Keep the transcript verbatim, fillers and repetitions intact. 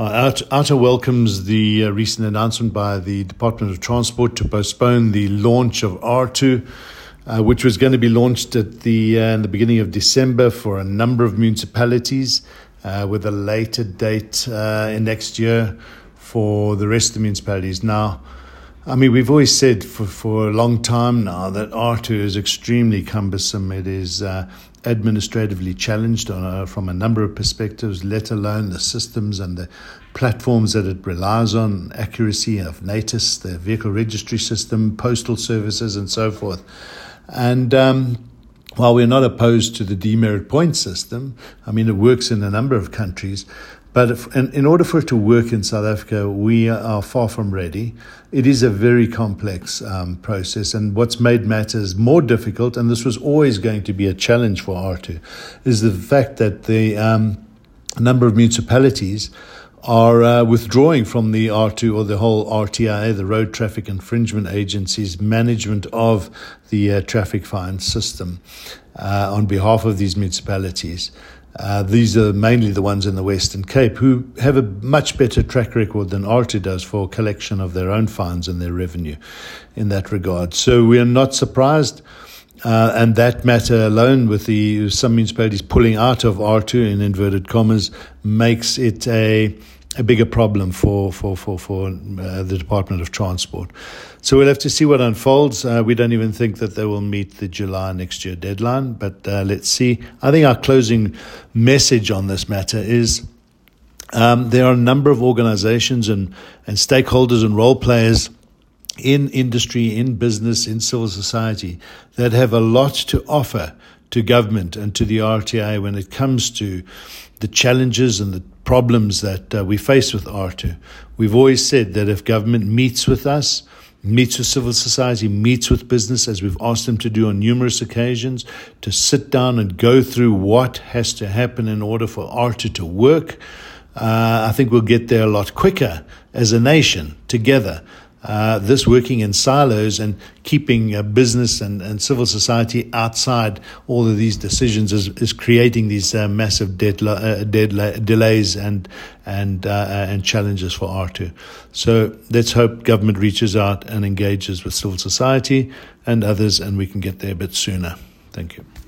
Uh, OUTA welcomes the uh, recent announcement by the Department of Transport to postpone the launch of R two, uh, which was going to be launched at the uh, in the beginning of December for a number of municipalities, uh, with a later date uh, in next year for the rest of the municipalities. Now, I mean, we've always said for, for a long time now that R two is extremely cumbersome. It is uh, administratively challenged on a, from a number of perspectives, let alone the systems and the platforms that it relies on, accuracy of NATIS, the vehicle registry system, postal services, and so forth. And um, while we're not opposed to the demerit point system, I mean, it works in a number of countries. But if, in, in order for it to work in South Africa, we are far from ready. It is a very complex um, process, and what's made matters more difficult, and this was always going to be a challenge for R two, is the fact that the um, number of municipalities are uh, withdrawing from the R two or the whole R T I A, the Road Traffic Infringement Agency's management of the uh, traffic fine system uh, on behalf of these municipalities. Uh, these are mainly the ones in the Western Cape who have a much better track record than R two does for collection of their own fines and their revenue in that regard. So we are not surprised. Uh, and that matter alone, with the some municipalities pulling out of R two in inverted commas, makes it a a bigger problem for for for for uh, the Department of Transport. So we'll have to see what unfolds. Uh, we don't even think that they will meet the July next year deadline, but uh, let's see. I think our closing message on this matter is um, there are a number of organizations and and stakeholders and role players in industry, in business, in civil society that have a lot to offer to government and to the R T I A when it comes to the challenges and the problems that uh, we face with R two. We've always said that if government meets with us, meets with civil society, meets with business, as we've asked them to do on numerous occasions, to sit down and go through what has to happen in order for R two to work, uh, I think we'll get there a lot quicker as a nation together. Uh, this working in silos and keeping uh, business and, and civil society outside all of these decisions is, is creating these uh, massive dead, uh, dead delays and and uh, and challenges for R two. So let's hope government reaches out and engages with civil society and others, and we can get there a bit sooner. Thank you.